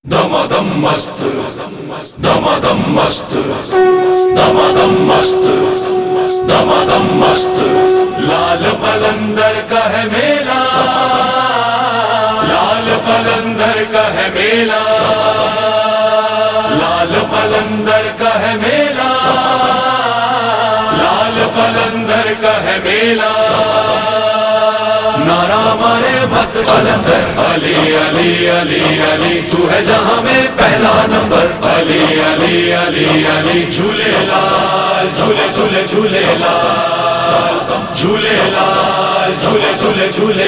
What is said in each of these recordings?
دمادم مست دمادم مست دمادم مست دمادم مست لال قلندر کا ہے میلہ لال قلندر کا ہے میلہ لال قلندر کا ہے میلہ لال قلندر کا ہے میلہ نعرہ مارے بس قلندر علی علی علی علی تو ہے جہاں میں پہلا نمبر علی علی علی علی جھولے لال جھولے جھولے جھولے لال جھولے لال جھولے جھولے جھولے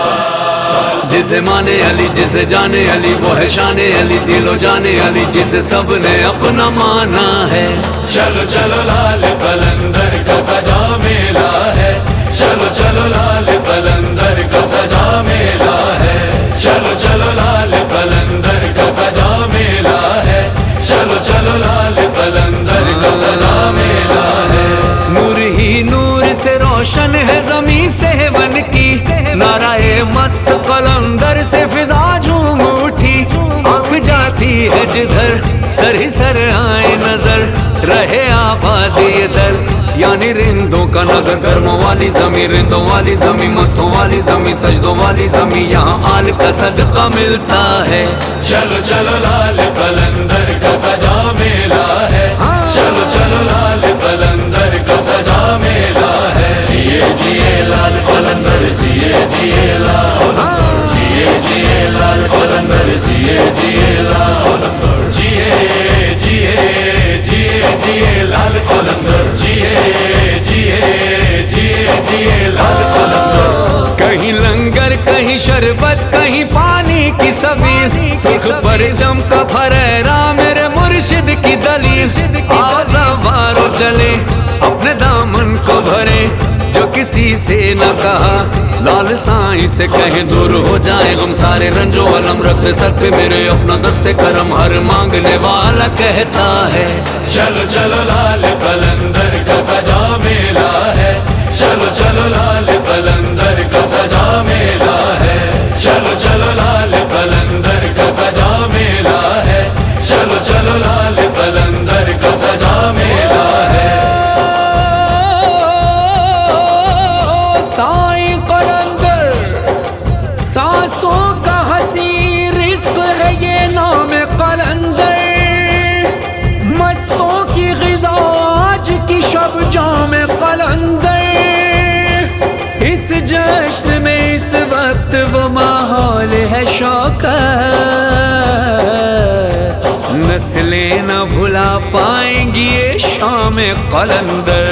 لال جسے مانے علی جسے جانے علی وہ ہے شان علی دل و جانے علی جسے سب نے اپنا مانا ہے چلو چلو لال قلندر کا سجا میلہ ہے چلو چلو لال قلندر کا سجا میلہ ہے چلو چلو لال قلندر کا سجا میلہ ہے چلو چلو لال قلندر کا سجا میلہ ہے نور ہی نور سے روشن ہے زمین سے بن کی نعرہ مست قلندر سے فضا جھوم اٹھی آنکھ جاتی ہے جدھر سر ہی سر آئے نظر رہے آبادی در یعنی رندوں کا نگر گرموں والی زمین رندوں والی زمین مستوں والی زمین سجدوں والی زمین یہاں آل کا صدقہ ملتا ہے چلو چلو لال قلندر کا سجا میلہ ہے چلو چلو لال قلندر کا سجا میلہ ہے جیے جیے لال قلندر جیے جیے لال جیے جیے لال قلندر جیے جیے لال جیے جیے جیے جیے لال قلندر جیے جیے جیے جیے لال قلندر کہیں لنگر کہیں شربت کہیں پانی کی سبیل سکھ پر جم کا پھریرا میرے مرشد کی دلیل آزوارو چلے اپنے دامن کو بھرے جو کسی سے نہ کہا لال سائیں سے کہیں دور ہو جائے غم سارے رنج و علم رکھ دے سر پہ میرے اپنا دست کرم ہر مانگنے والا کہتا ہے چلو چلو لال قلندر کا سجا میلہ ہے چلو چلو لال قلندر کا سجا میلہ ہے چلو چلو لال قلندر کا سجا میلہ ہے چلو چلو لال قلندر کا سجا میلہ ہے سائیں قلندر سانسوں کا ہنسی رزق ہے یہ نام قلندر مستوں کی غذا آج کی شب جام قلندر اس جشن میں اس وقت وہ ماحول ہے شوکت نسلیں نہ بھلا پائیں گی یہ شام قلندر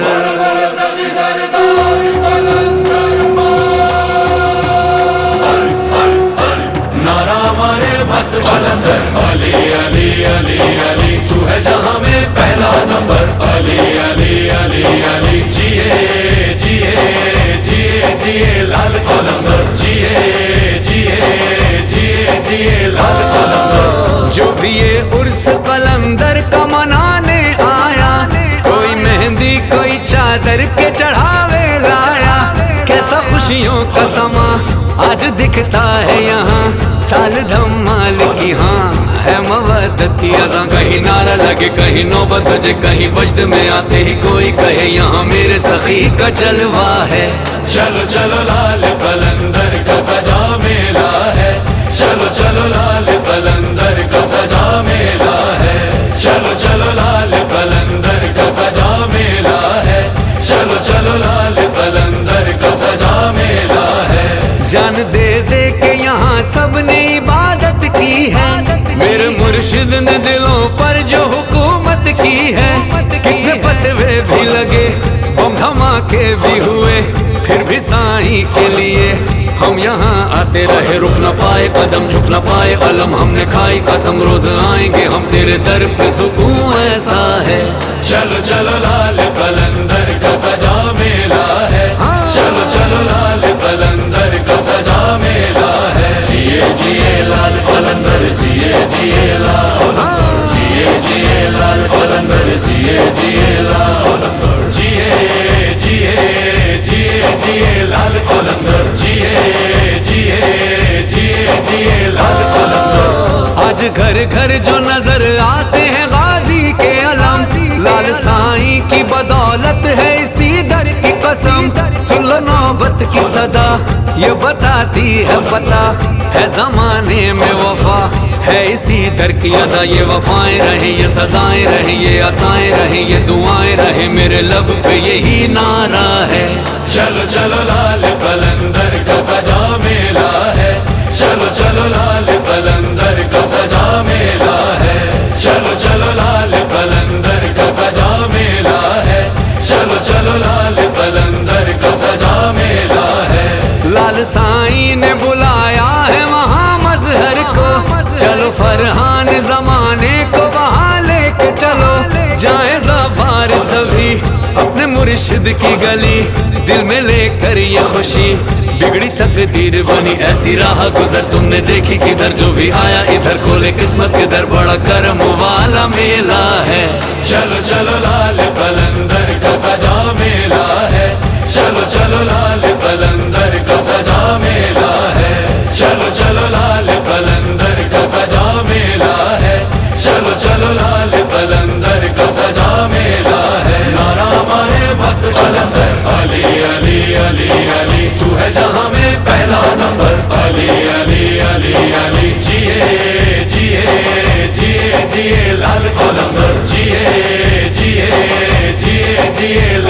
نعرہ مارے مست قلندر علی علی علی علی تو ہے جہاں میں پہلا نمبر علی علی علی علی جیے جیے جیے جیے لال قلندر جیے جیے جیے جیے لال قلندر جو بھی یہ عرس قلندر کا منانے آیا کوئی مہندی کوئی چادر کے چڑھاوے لایا کیسا خوشیوں کا سما آج دکھتا ہے یہاں تال دھمال کی ہاں ہے مودت کی اذاں کہیں نعرہ لگے کہیں نوبت بجے کہیں وجد میں آتے ہی کوئی کہے یہاں میرے سخی کا جلوہ ہے چلو چلو لال قلندر کا سجا میلہ ہے چلو چلو لال قلندر کا سجا میلہ ہے چلو چلو لال قلندر کا سجا میلہ ہے چلو چلو لال قلندر کا سجا میلہ ہے جان دے دے کے یہاں سب نے عبادت کی ہے میرے مرشد نے دلوں پر جو حکومت کی ہے کتنے فتوے بھی لگے بم دھماکے بھی ہوئے پھر بھی سائیں کے لیے ہم یہاں آتے رہے رک نہ پائے قدم جھک نہ پائے علم ہم نے کھائی قسم روز آئیں گے ہم تیرے در پہ سکون ایسا ہے چلو چلو لال قلندر کا سجا میلہ ہے چلو چلو لال قلندر کا سجا میلہ ہے جیے جیے لال قلندر جیے جیے لال جیے جیے لال قلندر جیے جیے لال جیے جیے جیے جیے لال قلندر جیے جیے جیے جیے لال قلندر آج آج گھر گھر جو نظر آتے ہیں غازی کے علم، لال سائیں کی بدولت ہے اسی در کی قسم۔ سن لو نوبت کی صدا یہ بتاتی ہے پتہ ہے زمانے میں وفا ہے اسی در کی ادا۔ یہ وفائیں رہیں یہ صدائیں رہیں یہ عطائیں رہیں یہ دعائیں رہیں، میرے لب پہ یہی نعرہ ہے۔ چلو چلو لال قلندر کا سجا میلہ ہے، چلو چلو لال قلندر کا سجا میلہ ہے، چلو چلو لال قلندر کا سجا میلہ ہے، چلو چلو لال قلندر کا سجا میلہ ہے۔ لال سائیں نے بلایا ہے وہاں مظہر کو، چلو فرحان زمانے کو وہاں لے کے چلو، جائیں زبار سبھی اپنے مرشد کی گلی، دل میں لے کر یہ خوشی بگڑی تقدیر بنی ایسی راہ گزر تم نے دیکھی کدھر، جو بھی آیا ادھر کھولے قسمت کے در، بڑا کرم والا میلہ ہے۔ چلو چلو لال قلندر کا سجا میلہ ہے، چلو چلو لال قلندر کا سجا میلہ ہے، چلو چلو لال قلندر کا سجا میلہ ہے، چلو چلو لال قلندر کا سجا میلہ ہے۔ نعرہ مارے مست قلندر علی علی علی علی، تو ہے جہاں میں پہلا نمبر، علی علی علی علی، جیے جیے جیے جیے لال قلندر، جیے جیے جیے جیے